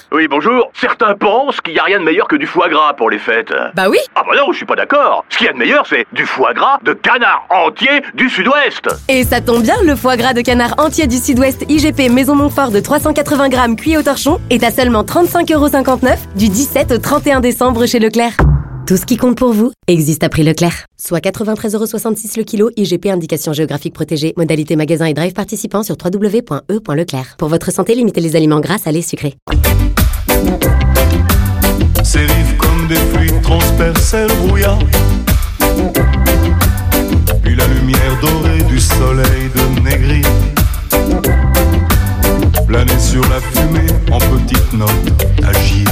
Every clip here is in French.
Oui, bonjour. Certains pensent qu'il n'y a rien de meilleur que du foie gras pour les fêtes. Bah oui. Ah bah non, je suis pas d'accord. Ce qu'il y a de meilleur, c'est du foie gras de canard entier du Sud-Ouest. Et ça tombe bien, le foie gras de canard entier du Sud-Ouest IGP Maison Montfort de 380 grammes cuit au torchon est à seulement 35,59 € du 17 au 31 décembre chez Leclerc. Tout ce qui compte pour vous existe à prix Leclerc. Soit 93,66 € le kilo, IGP indication géographique protégée. Modalité magasin et drive participant sur www.e.leclerc. Pour votre santé, limitez les aliments gras, salés, sucrés. Ces rives comme des fluides transperçaient le brouillard. Puis la lumière dorée du soleil de Négri planait sur la fumée en petites notes agiles.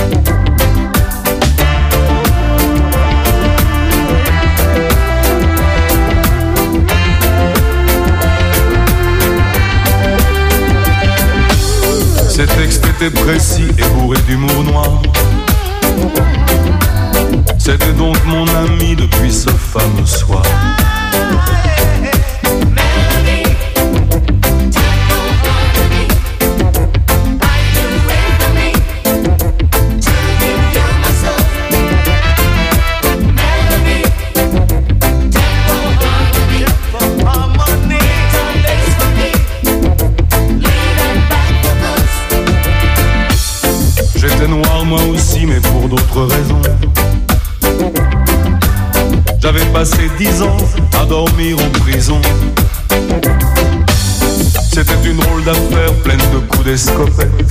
Ces textes étaient précis et bourrés d'humour noir. C'était donc mon ami depuis ce fameux soir. J'étais noir moi aussi, mais pour d'autres raisons. J'avais passé 10 ans à dormir en prison. C'était une drôle d'affaire pleine de coups d'escopette,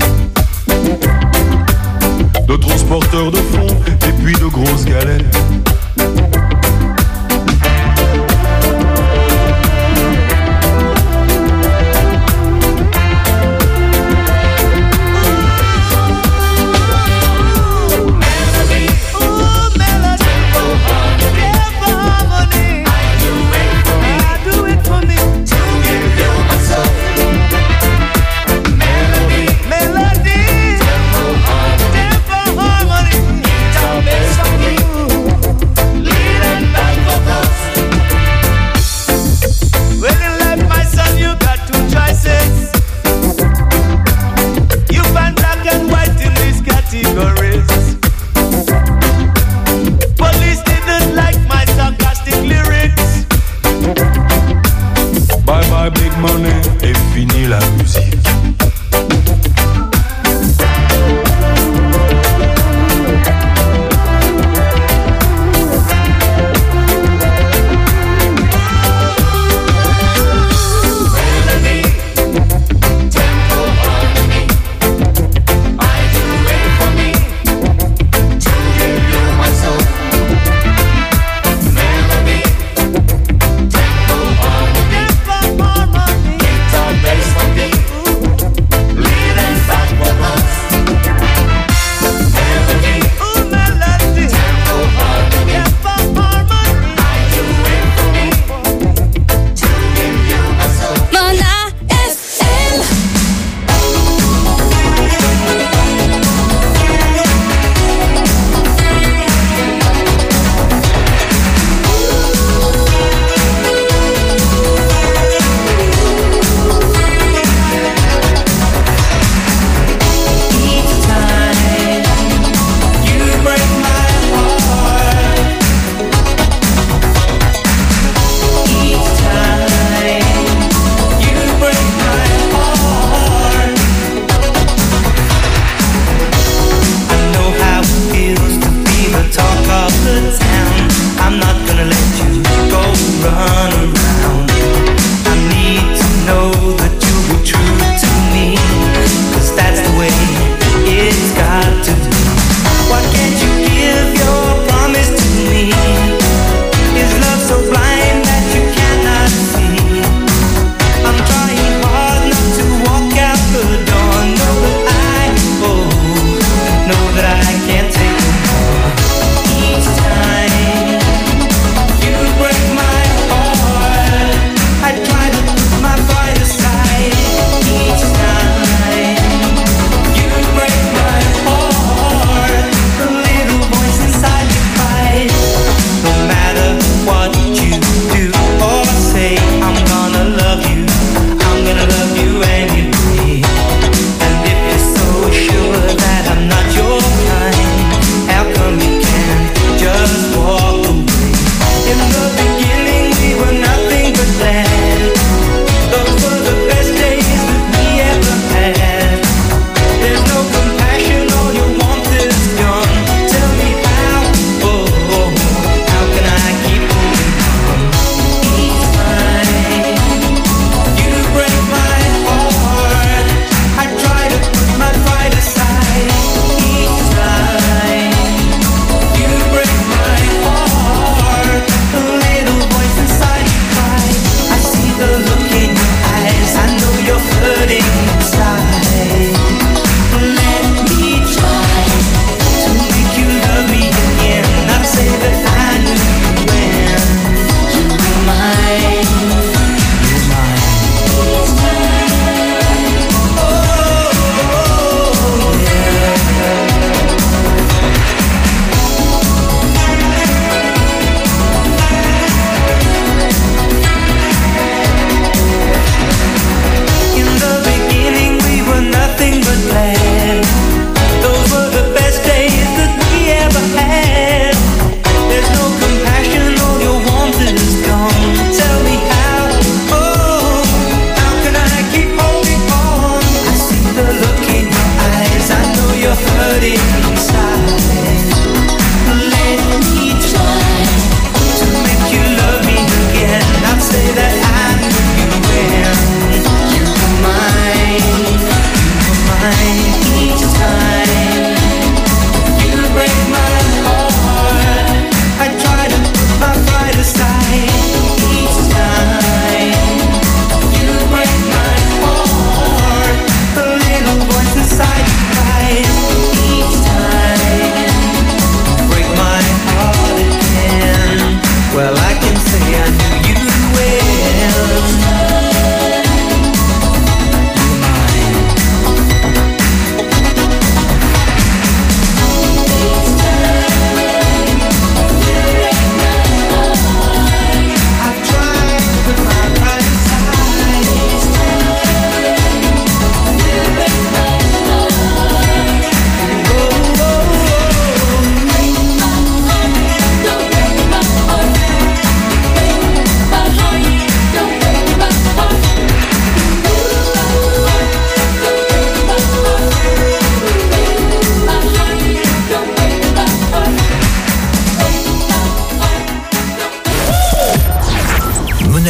de transporteurs de fonds et puis de grosses galères.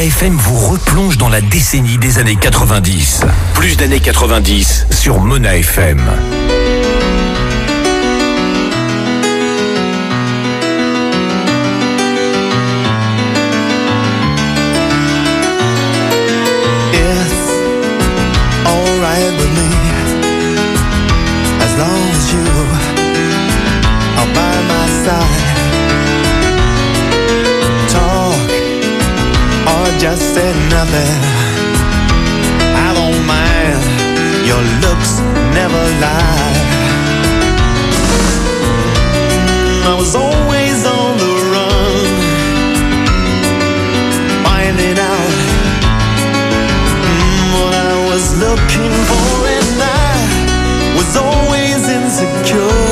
FM vous replonge dans la décennie des années 90. Plus d'années 90 sur Mona FM. Just said nothing. I don't mind. Your looks never lie. I was always on the run, finding out what I was looking for, and I was always insecure.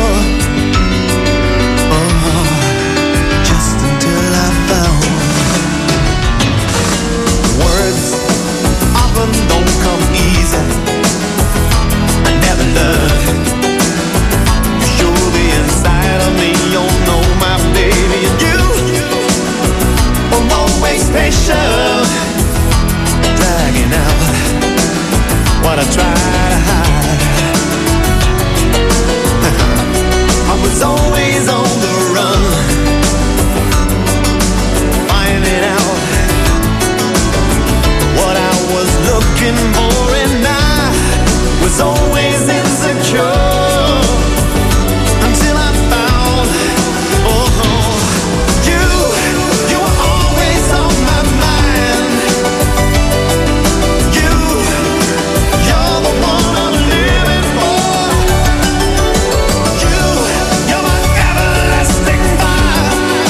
Don't come easy. I never learned. You're the inside of me. You know my baby, and you are always patient, dragging out what I try to hide. I was always on the run, finding out what I was looking for, and I was always insecure until I found, you were always on my mind. You're the one I'm living for. You're my everlasting fire.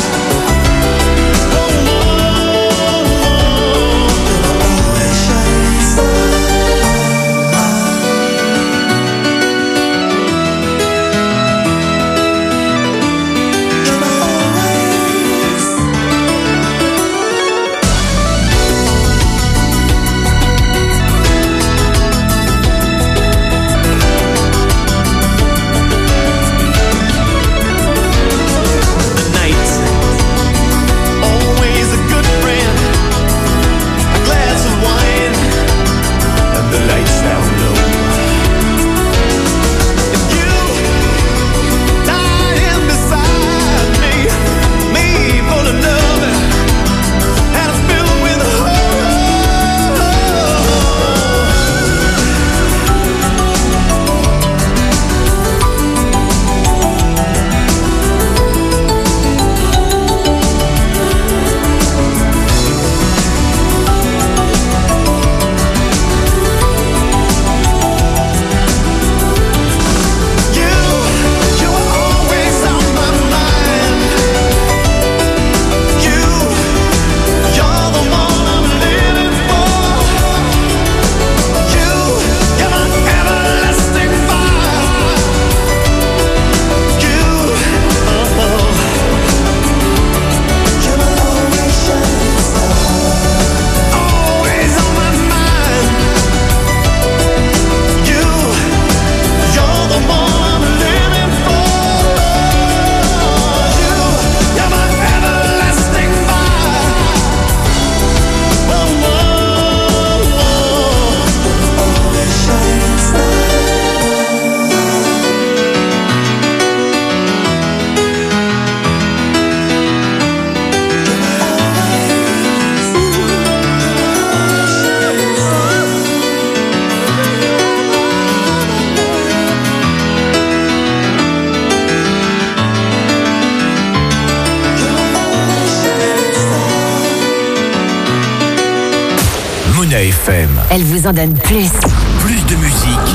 FM. Elle vous en donne plus. Plus de musique.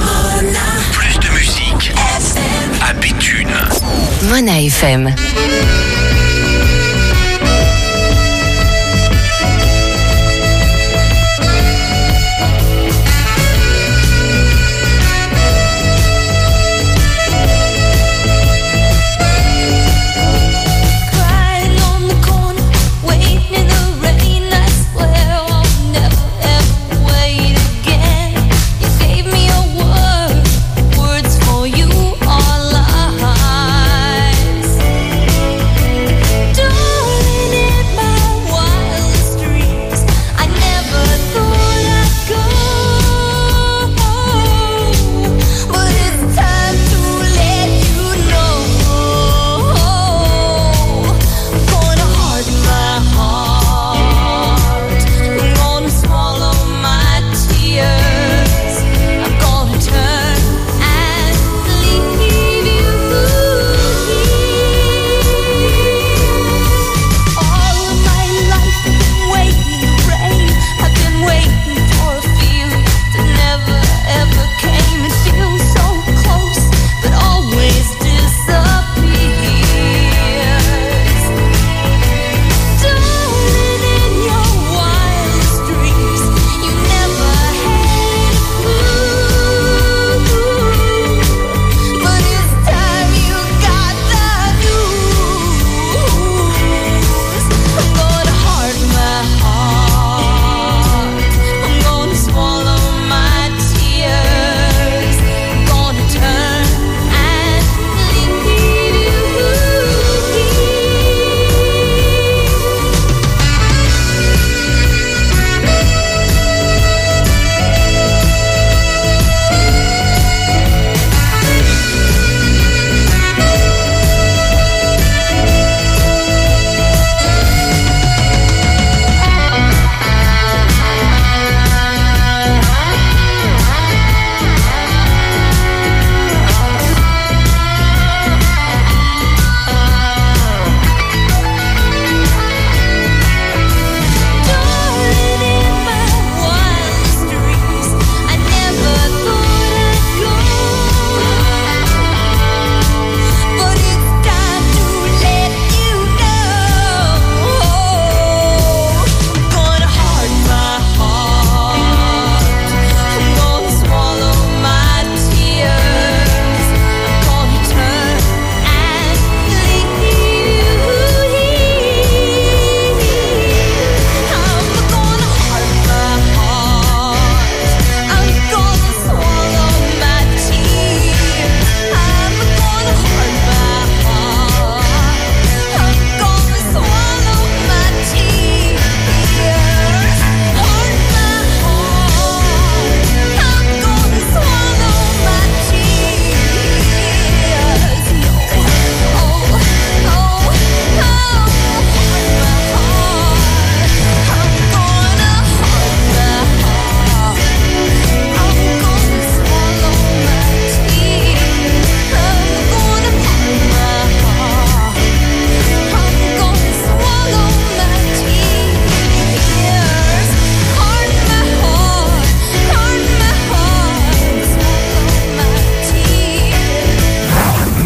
Plus de musique. À Béthune. Mona FM. Words for you are lies.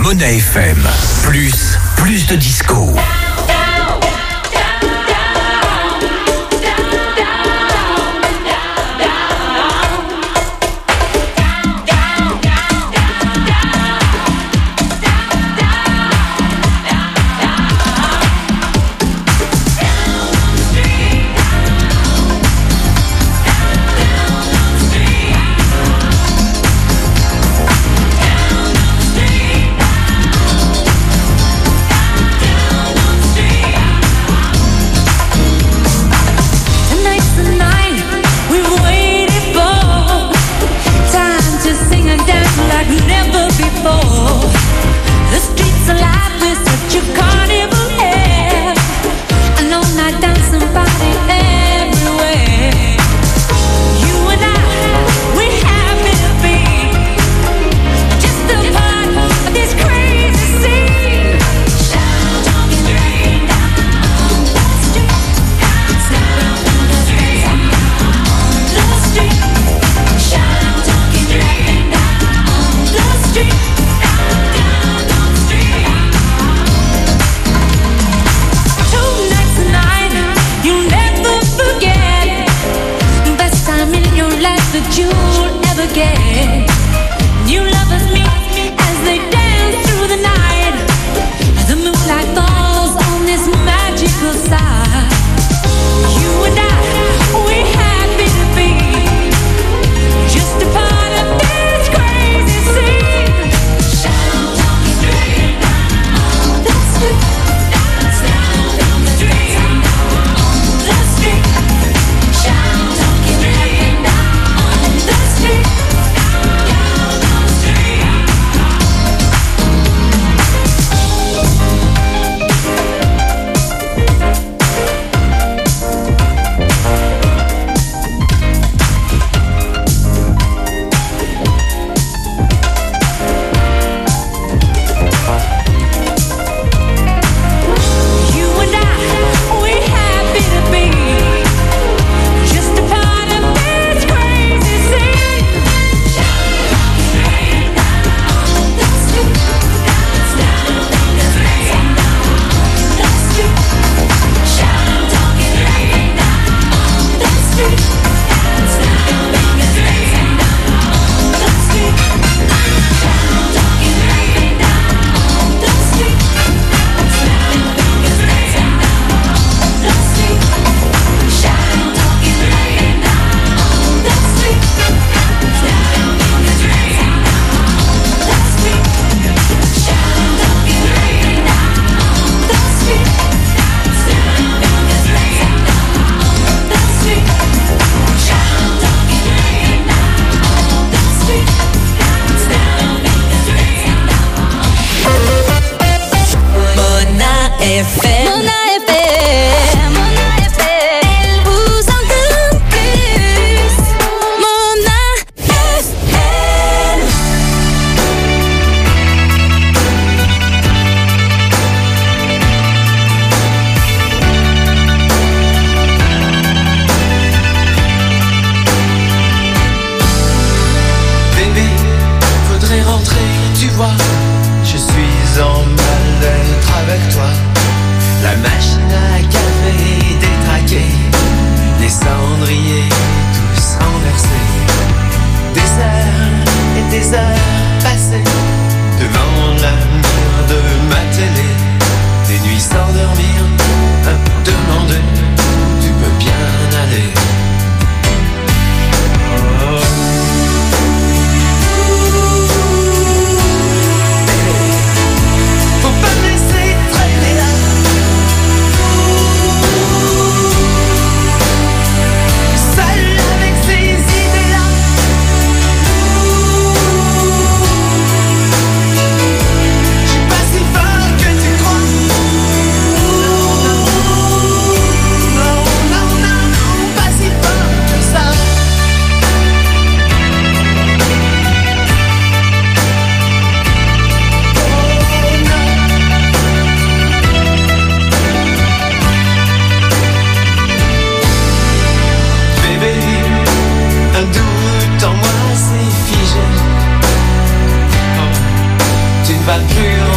Mona FM. Plus de disco. pas plus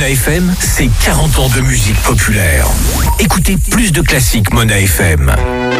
FM, c'est 40 ans de musique populaire. Écoutez plus de classiques Mona FM.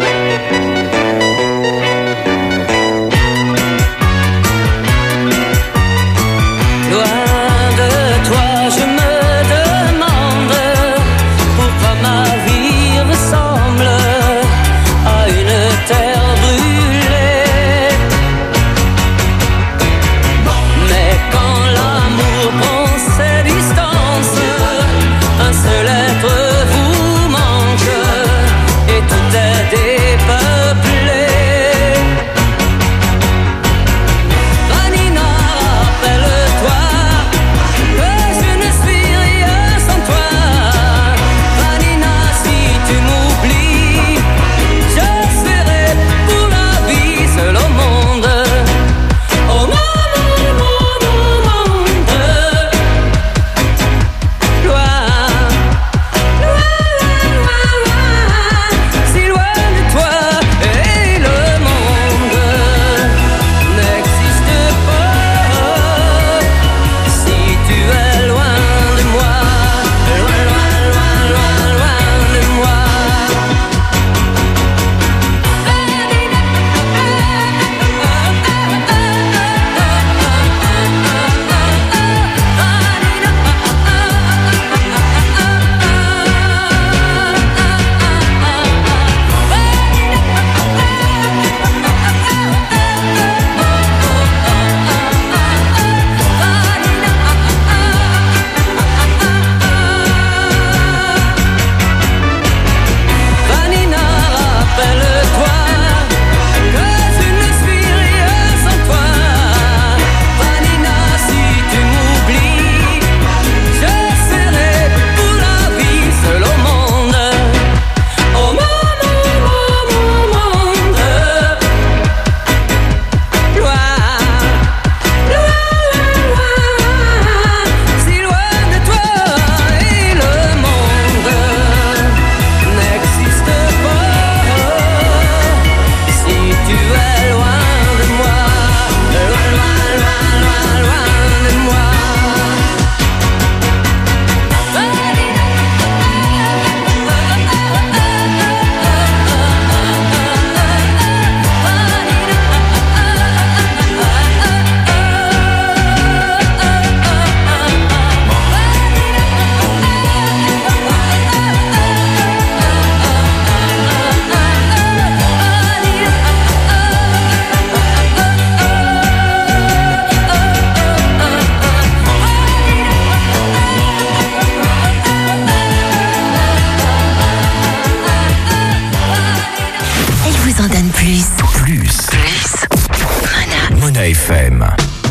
Mona FM.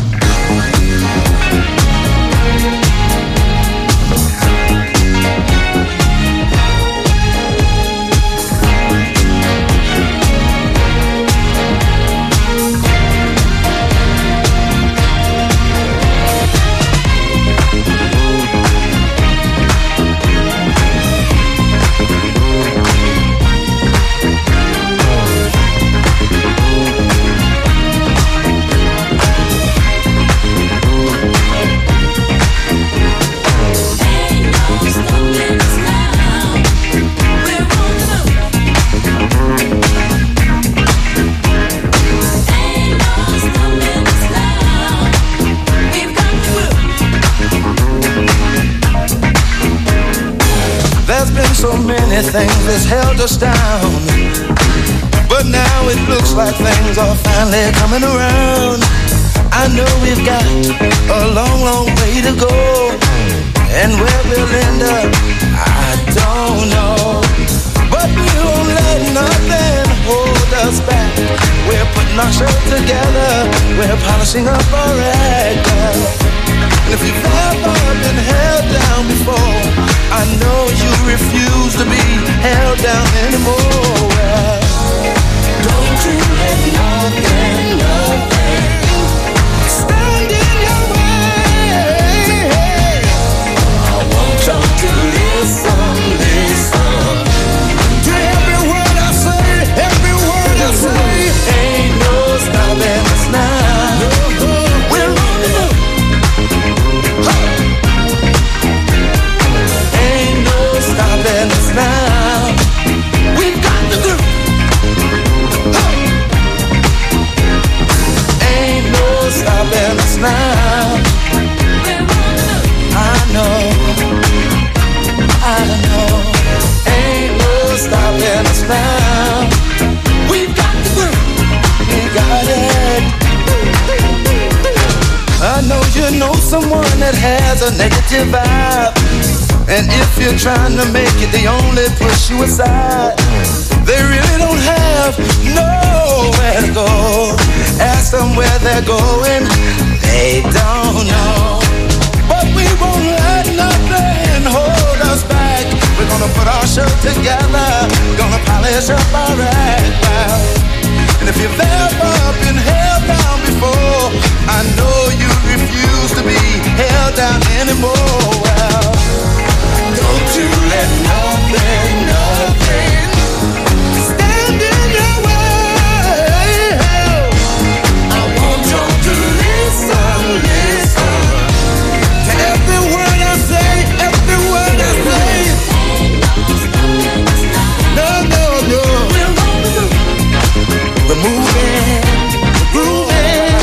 So many things that's held us down, but now it looks like things are finally coming around. I know we've got a long, long way to go, and where we'll end up, I don't know. But we won't let nothing hold us back. We're putting our show together, we're polishing up our act. And if you've ever been held down before, I know you refuse to be held down anymore. Well, don't you let nothing stand in your way. I want you to listen to every word I say, every word I say. Ain't no stopping us now. We're on the move. know someone that has a negative vibe, and if you're trying to make it, they only push you aside. They really don't have nowhere to go. Ask them where they're going, they don't know. But we won't let nothing hold us back. We're gonna put our show together, gonna polish up our act. And if you've ever been held down before, I know you refuse to be held down anymore. Well, don't you let nothing stand in your way. I want you to listen to every word I say, every word I say. No. We're moving, grooving.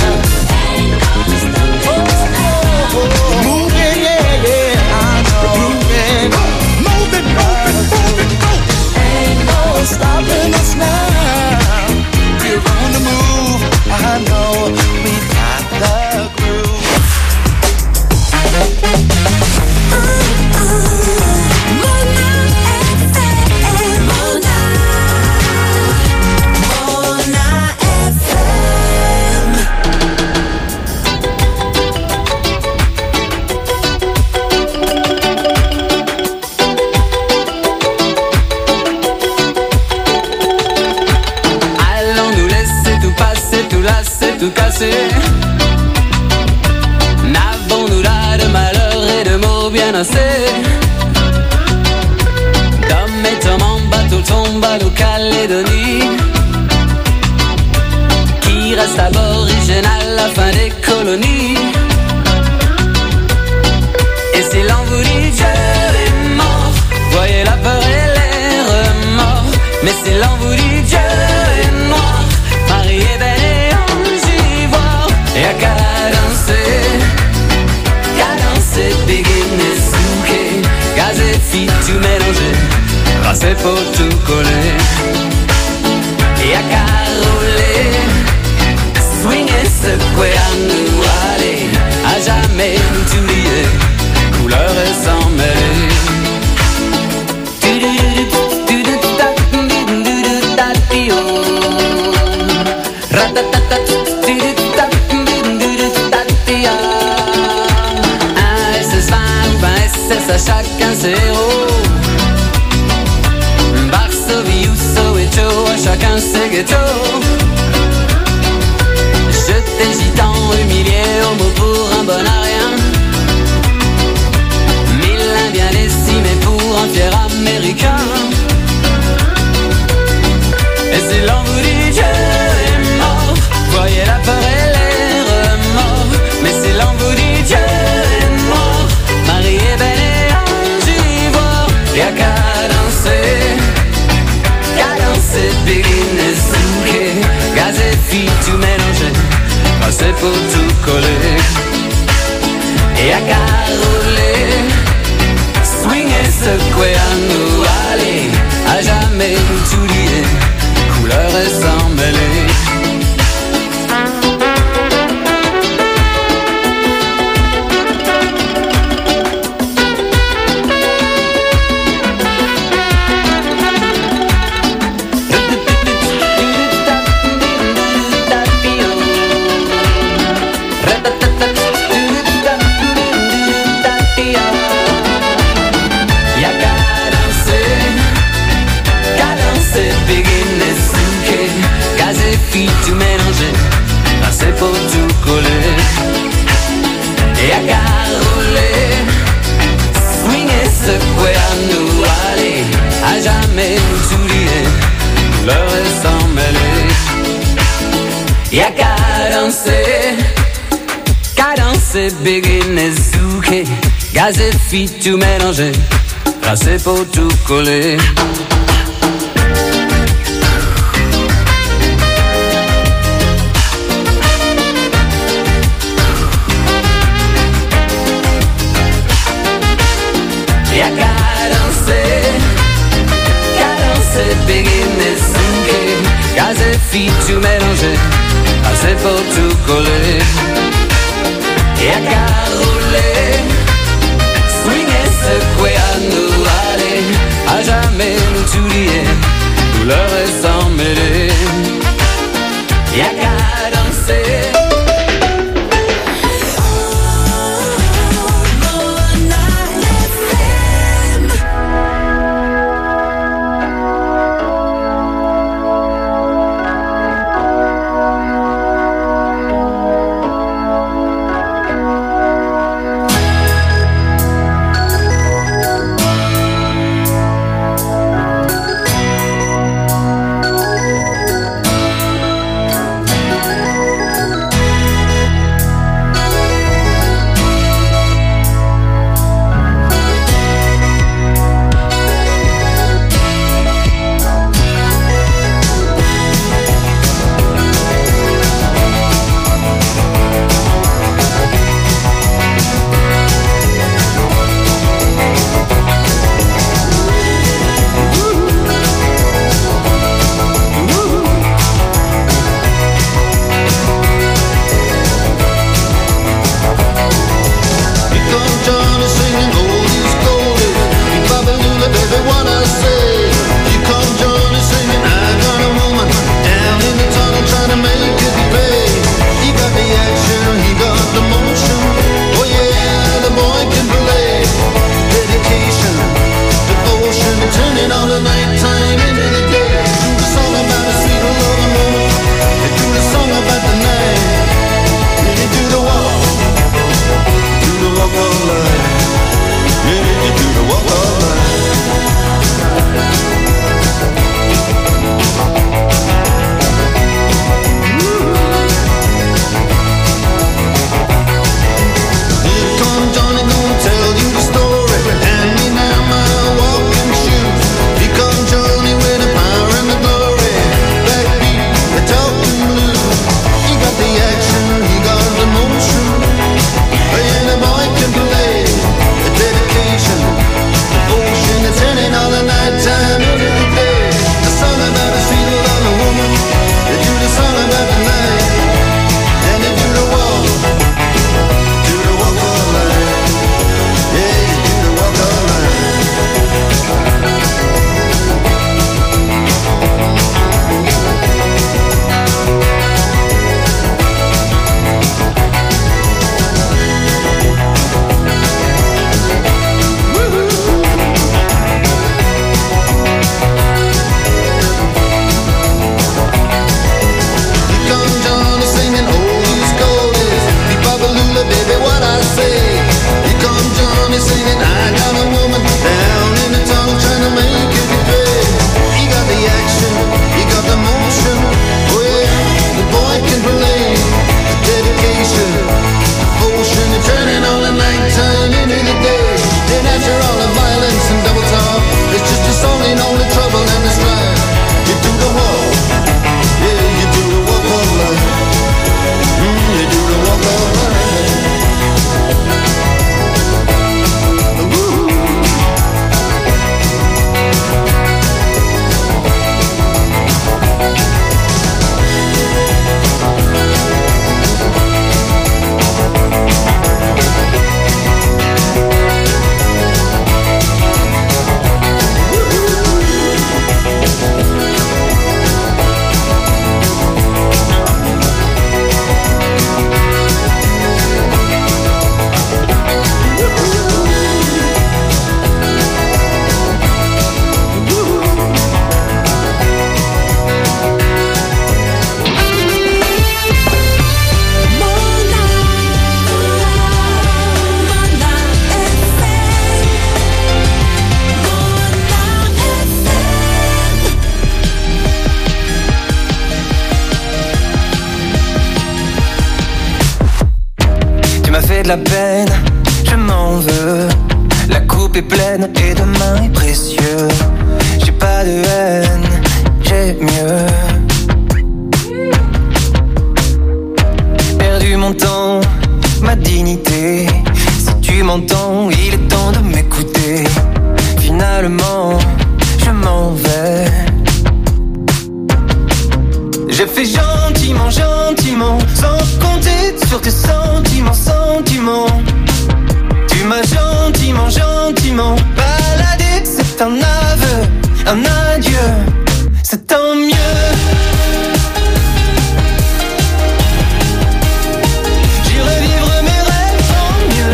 Moving, yeah, I know. Moving, ain't no stopping us now. We're on the move, I know. We got the groove. Tout cassé. N'avons-nous là de malheur et de mots bien assez? D'hommes et hommes en bateau tombent à Calédonie, qui reste aborigène à la fin des colonies. Et si l'on vous dit Dieu est mort, voyez la peur et les remords. Mais si l'on vous dit Dieu est noir, Marie est belle et et à cadencer, begin et souquer, gaz et fit tout mélanger, passer pour tout coller. Et à caroler, swinger, secouer, à nous aller, à jamais nous oublier, couleur et sans mêler. À chacun ses héros, Varsovie ou Soweto, à chacun ses ghettos. Jeté gitan, humilié, homo pour un bon à rien. 1000 indiens décimés pour un fier américain. Et si l'on vous dit Dieu est mort, voyez la peur et les remords. Mais si l'on vous dit Dieu est mort, Marie est belle. Et à cadencer, begin et souquer, gaz et fit tout mélanger, passer pour tout coller. Et à caroler, swinger, secouer, à nous aller, à jamais nous oublier, couleur et sans mêler. Tout mélanger, passer pour tout coller. Et à caroler, swinger, secouer, à nous aller, à jamais nous oublier, couleur et sans mêler. Et à cadencer, begin et souquer, gaz et fit tout mélanger, passer pour tout coller. Et à cadencer, begin et souquer, gaz et fit tout mélanger, passer pour tout coller. e a caroler. Swinguer, secouer à nous aller, à jamais nous oublier, douleur et s'en mêler. Y'a qu'à danser. de la peine, je m'en veux. La coupe est pleine et demain est précieux. J'ai pas de haine, j'ai mieux. Perdu mon temps, ma dignité. Si tu m'entends, il est temps de m'écouter. Finalement, je m'en vais. J'ai fait gentiment, gentiment, sans compter sur tes sentiments, sentiments. gentiment. Tu m'as gentiment, gentiment baladé. C'est un aveu, un adieu. C'est tant mieux. J'irai vivre mes rêves tant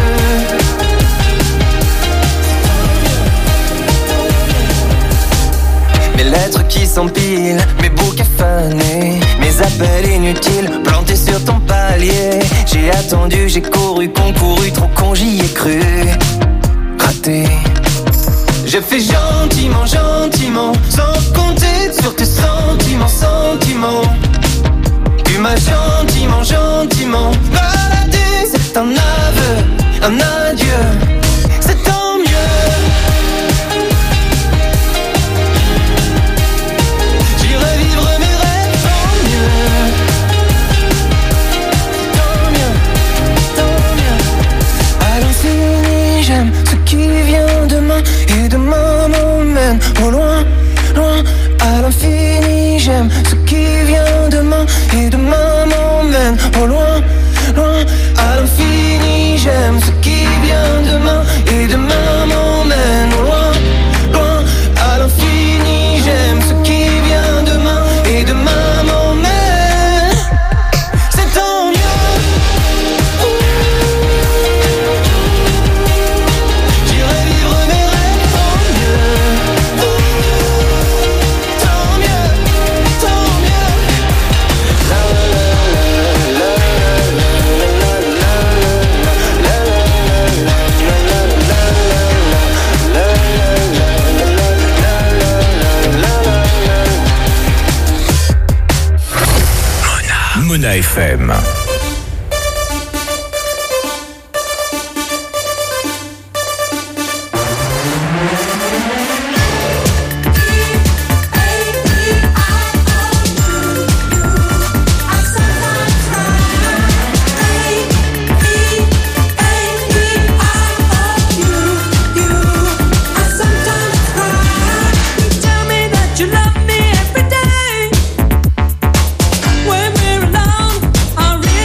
mieux. Mes lettres qui s'empilent, mes bouquets fanés, mes appels inutiles plantés sur ton palier. J'ai attendu, j'ai couru, concouru, trop con, j'y ai cru. Raté. J'ai fait gentiment, gentiment, sans compter sur tes sentiments, sentiments. Tu m'as gentiment, gentiment baladé. C'est un aveu, un adieu. C'est tant mieux. J'irai vivre mes rêves tant mieux. Tant mieux, tant mieux. À l'infini, j'aime ce qui vient demain. Et demain m'emmène au loin, loin. À l'infini, j'aime ce qui vient demain. Et demain m'emmène au loin, loin. À l'infini, j'aime ce qui vient demain. Et demain m'emmène au loin, loin. À l'infini, j'aime ce qui vient demain. Et demain m'emmène. C'est tant mieux. J'irai vivre mes rêves tant mieux. Tant mieux, tant mieux. Mona FM. You love me every day. When we're alone, I really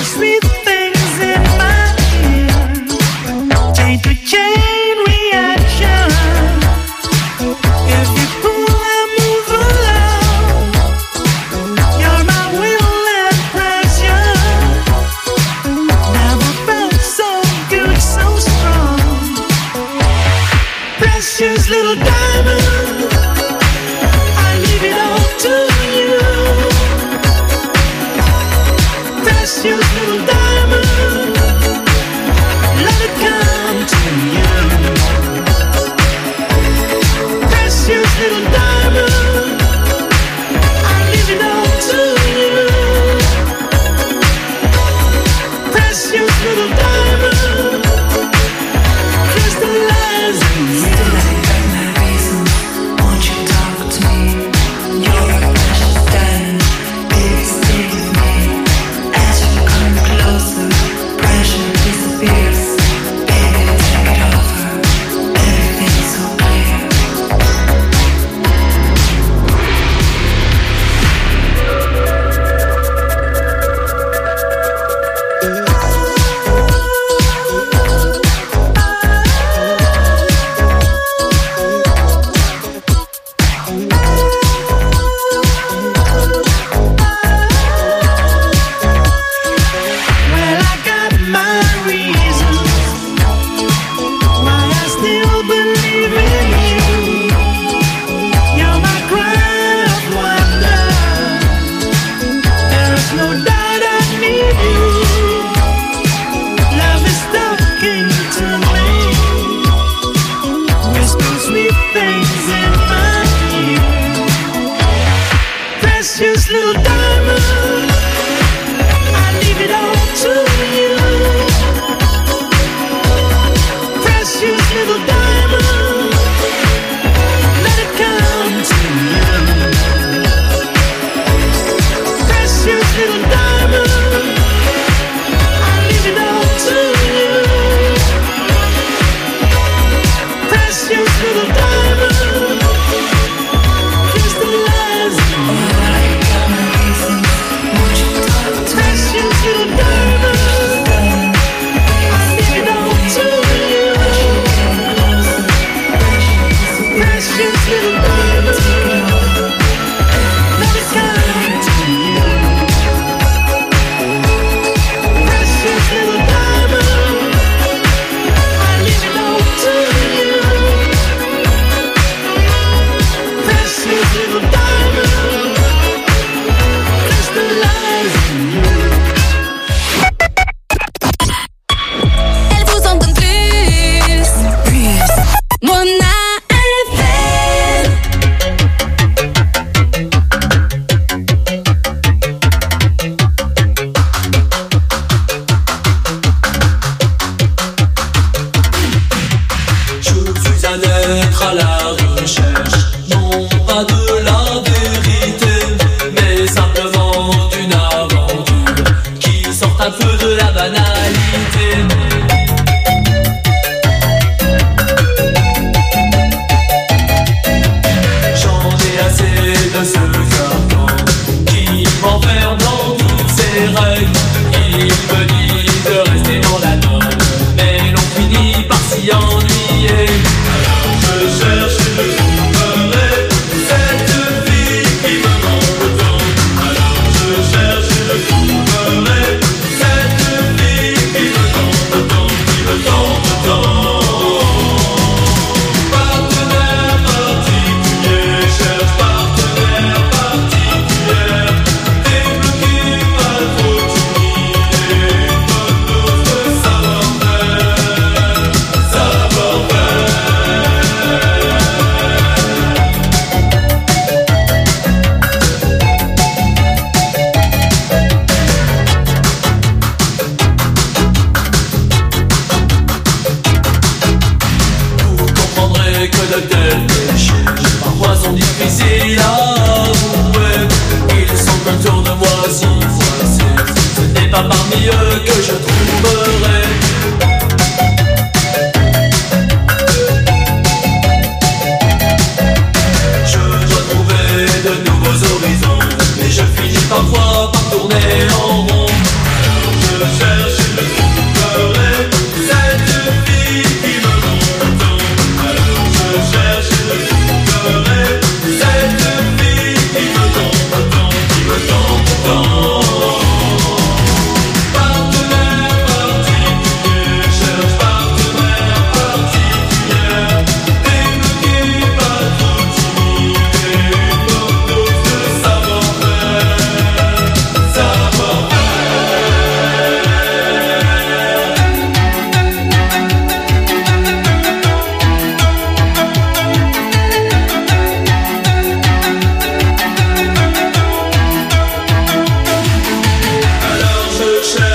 parfois par tourner en rond. Je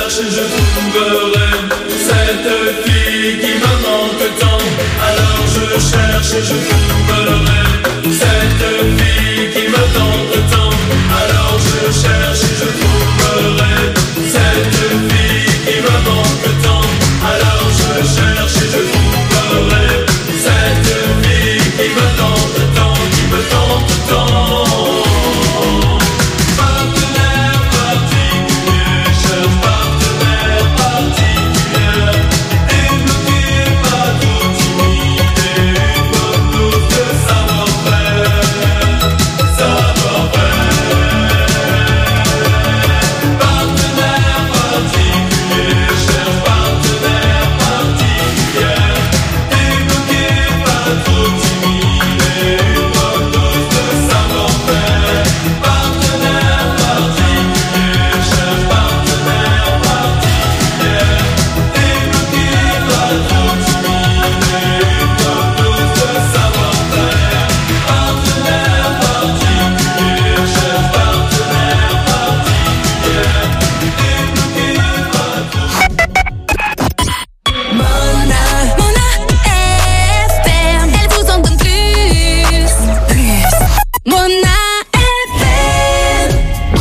cherche, je trouverai cette fille qui me manque tant. Alors je cherche, je trouverai cette fille qui me tente tant. Alors je cherche, je trouverai cette fille qui me manque tant. Alors je cherche, je trouverai cette fille qui me tente tant, qui me tente tant. Partenaire particulier, cherche partenaire particulier. Débloqué, pas trop timide, une bonne dose de savoir-faire, savoir-faire. Partenaire particulier, cherche partenaire particulier. Débloqué, pas trop timide, une bonne dose de savoir-faire. Partenaire particulier, cherche partenaire particulier. Débloqué, pas trop timide, une bonne dose de savoir-faire. Partenaire particulier, cherche partenaire particulier. Débloqué, pas trop. Mona FM, elle vous en donne plus. Mona FM.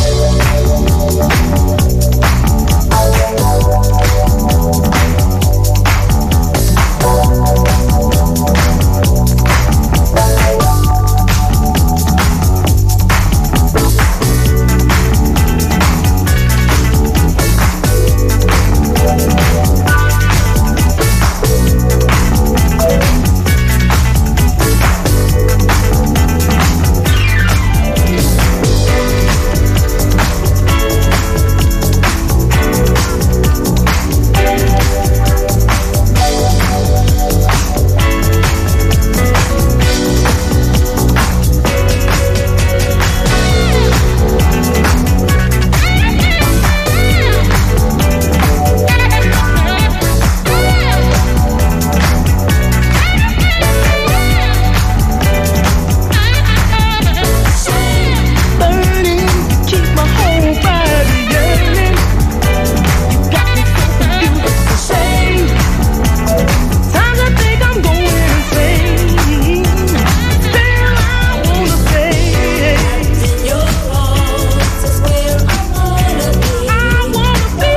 Burning, keep my whole body yearning. You got me so confused, ashamed. Times I think I'm going insane. Still I wanna stay. In your arms is where I wanna be. I wanna be.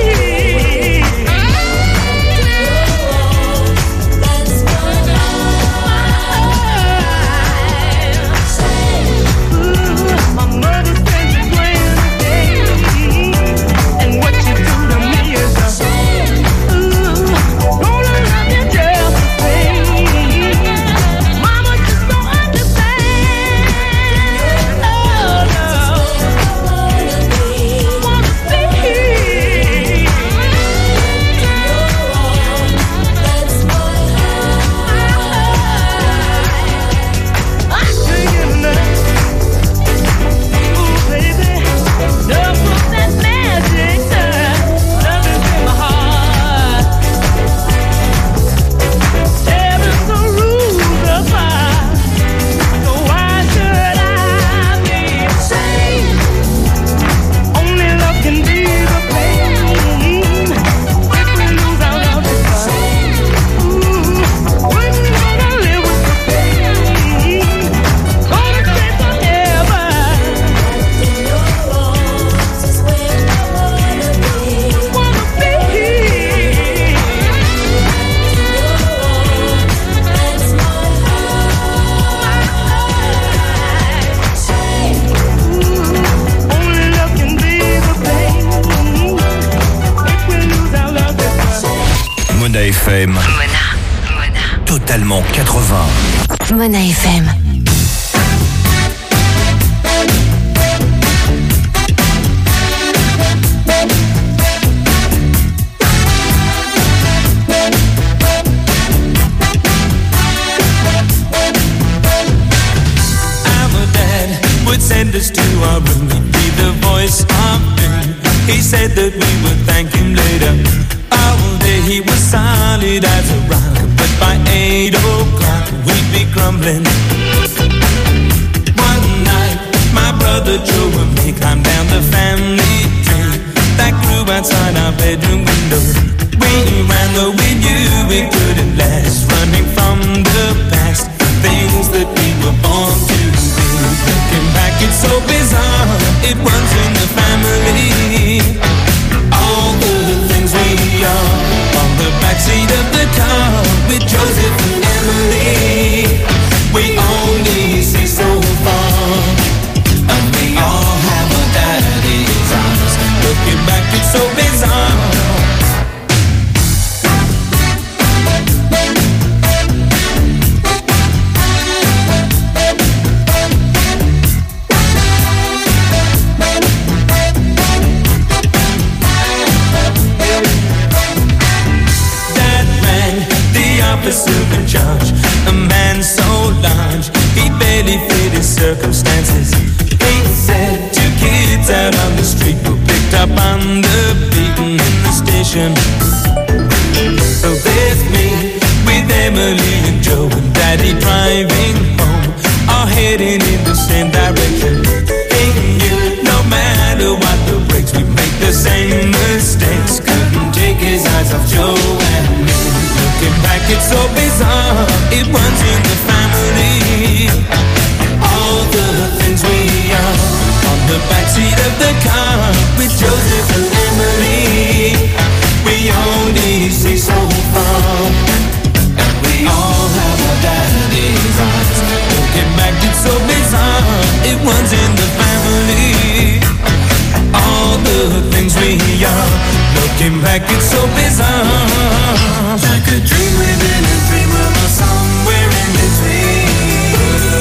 That's my My mother said you're playing the game, and what you do to me is just gonna love you just the same. Mama just don't understand. Oh no, wanna be. That's my I can't get enough. Ooh, baby, love was that magic time. Love is in my heart. Tearing the rules apart. So why should I be ashamed? Only love can be the pain. If we lose our love, it's fine. Wouldn't wanna live with the pain. Gonna stay forever. In your arms is where I wanna be. Wanna be. In your arms, that's my only love can be the pain. If we lose our love, it's fine. Mona FM. Totalement 80. Mona FM. Our dad would send us to our room. He'd be the voice of doom. He said that we would thank him later. All day he was solid as a rock, but by 8 o'clock we'd be crumbling. One night my brother Joe and me climbed down the family tree. that grew outside our bedroom window. We ran though we knew it couldn't last, running from the past, the things that we were born to be. Looking back, it's so bizarre, it runs in the family. All the things we are, on the backseat of the car with Joseph and Emily. We only see so far, and we all have our daddy's eyes. Looking back, it's so bizarre. Officer in charge, a man so large, he barely fit his circumstances. He said 2 kids out on the street were picked up on the beaten in the station. So there's me with Emily and Joe and Daddy driving home, all heading in the same direction. He knew no matter what the brakes, we'd make the same mistakes. Couldn't take his eyes off Joe and me. Looking back, it's so bizarre, it runs in the family. All the things we are, on the backseat of the car with Joseph and Emily. We only see so far, and we all have our daddy's eyes. Looking back, it's so bizarre, it runs in the family. All the things we are, looking back, it's so bizarre. Like a dream within a dream, or somewhere in between.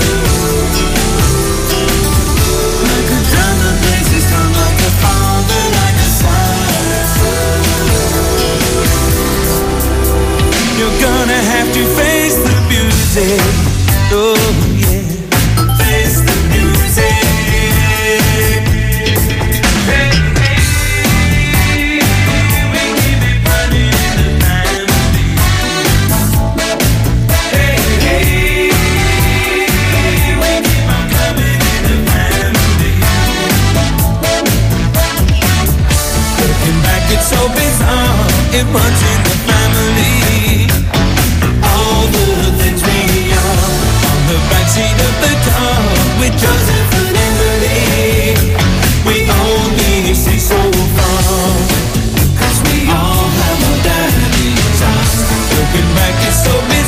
Like a drum that plays its drum, like a father, like a son. You're gonna have to face the music. Oh yeah, face the music. It's so bizarre, it runs in the family. All the things we are, on the backseat of the car with Joseph and Emily. We only see so far, cause we all have our daddy's eyes. Looking back, it's so bizarre.